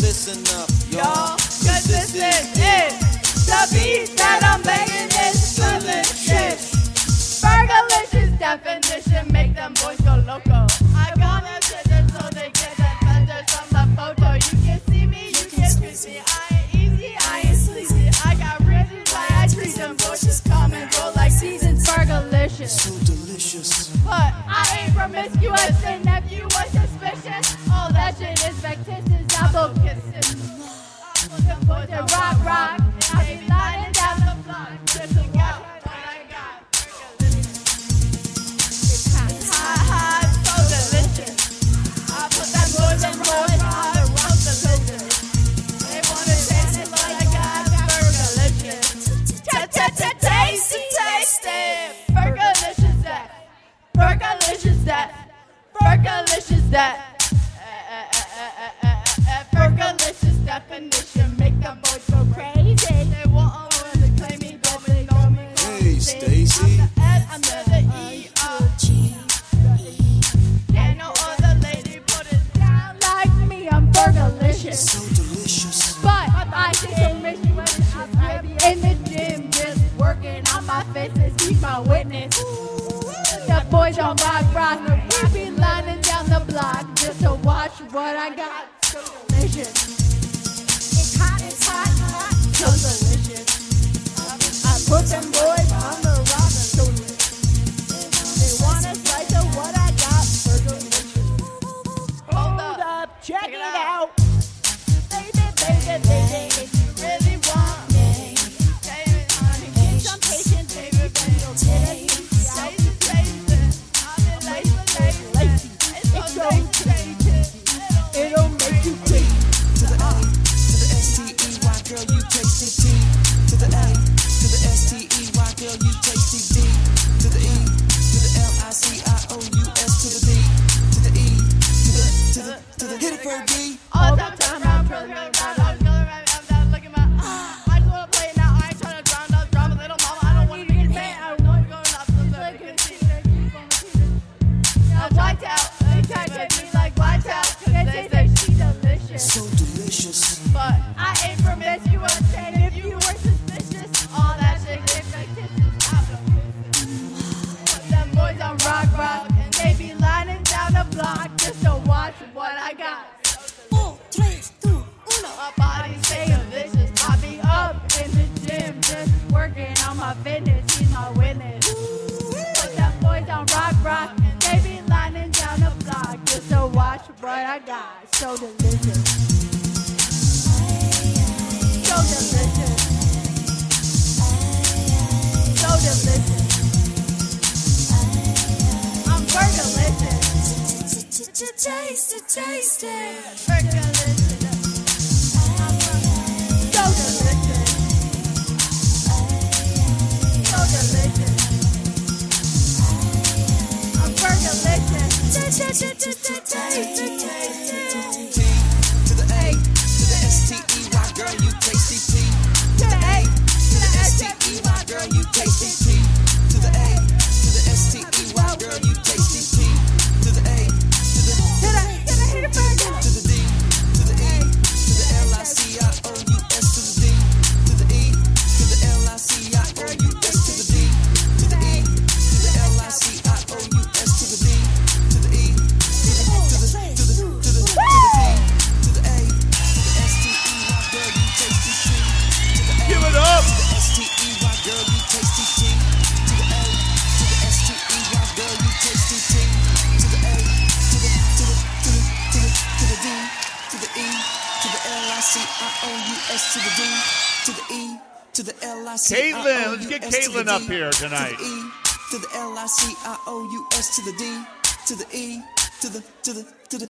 listen up, y'all. Cause this is it. The beat that I'm banging is delicious. Fergalicious definition make them boys go loco. I got a picture so they get advantage from the photo. You can see me, you can squeeze me. I ain't easy, I ain't sleazy. I got reasons why I treat them boys just come and go like seasons. Fergalicious. So delicious. But I ain't promiscuous, and if you was suspicious, all that shit is fictitious. Double kissing. The boys that rock, and I be lying down the block. Just to get what I got. It's hot, so delicious. I put them boys in boys hot, so delicious. They wanna taste it like I got Fergalicious. Tasty. Fergalicious that. Fergalicious that. Fergalicious that. Fergalicious definition make them boys go crazy. They want to claim me, know me. Hey, Stacy. I'm the E-O-G. Can't no other lady put it down like me. I'm Fergalicious. So delicious. But I take some mission I be in the gym just working on my fitness. He's my witness. The boys on rock. We be lining down the block just to watch what I got. So delicious. It's hot, so delicious. I put them boys on the rock, so delicious. They want a slice of what I got, so delicious. Hold up, check it out. Baby, if you really want me, David, honey, get some patience, David, baby, taste it. I'm lazy. It's so tasty. It'll make you crazy. To the A, to the S-T-E-Y, girl, you tasty T. To the A, to the S-T-E-Y, girl, you tasty D. To the E, to the L-I-C-I-O-U-S, to the D. To the E, to the hit it for a D. All the time I'm trying to look at my I just wanna play it now. I ain't trying to drown out drama, little mama. I don't wanna be mad. I know you're going up so they can see it. I'm white out. They try to get me like white out. Cause they say she delicious. So delicious. But I ain't promiscuous. And if you were suspicious, all that shit get fictitious. Put them boys on rock. And they be lining down the block just to watch what I got. My body stay delicious. I be up in the gym just working on my fitness. He's my witness. Put them boys on rock. And they be lining down the block just to watch what I got. So delicious. So delicious. So delicious. I'm Fergalicious. Tasty. Fergalicious. So delicious. So delicious. I'm Fergalicious. T to the A, to the S-T-E-Y, girl, you tasty T. To the A, To the S-T-E-Y, girl, you tasty T. To the A, to the S-T-E-Y, girl, you tasty T. To the A, to the to the D, to the E, to the L-I-C-I-O-U-S, to the D, to the E, to the L-I-C-I-O-U-S, to the D, to the E, to the L-I-C-I-O-U-S, to the D, to the E, to the D, to the A, to the S-T-E-Y, girl, you tasty T. Give it up! To the S-T-E-Y, girl, you tasty T. To the A, to the S-T-E-Y, girl, you tasty T. To the A, to the D, to the E, to the L-I-C-I-O-U-S, to the D, to the E, to the L-I-C-I-O-U-S, Caitlin, let's get Caitlin up here tonight. To the E, to the L-I-C-I-O-U-S, to the D, to the E, to the